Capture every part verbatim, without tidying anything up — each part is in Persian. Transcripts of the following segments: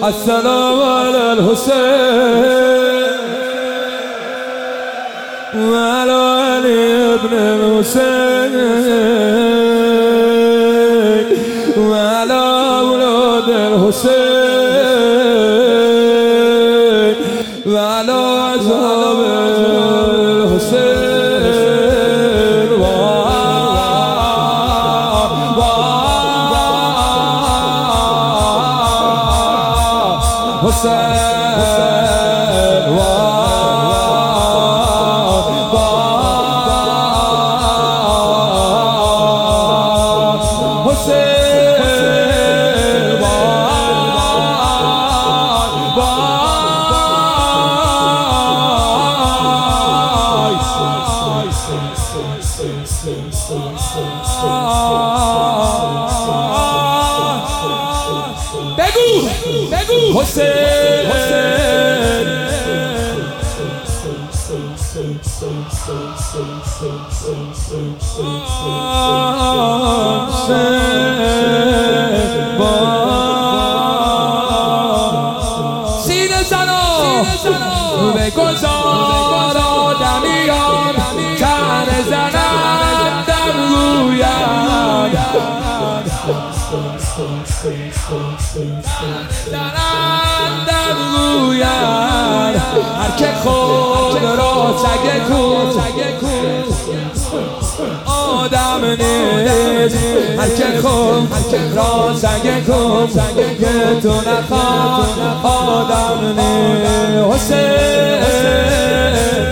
السلام على الحسين وعلى علي بن الحسين وعلى أولاد الحسين وعلى أصحاب الحسين حسين بگو بگو حسین حسین سینه زنو بگذار آدمیان تن زنم در رویم زنم در رویم هر که خود را سگه کن آدم نیست هر که خود را سگه کن که تو نخواه آدم نیست حسین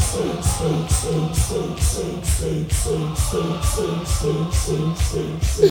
حسین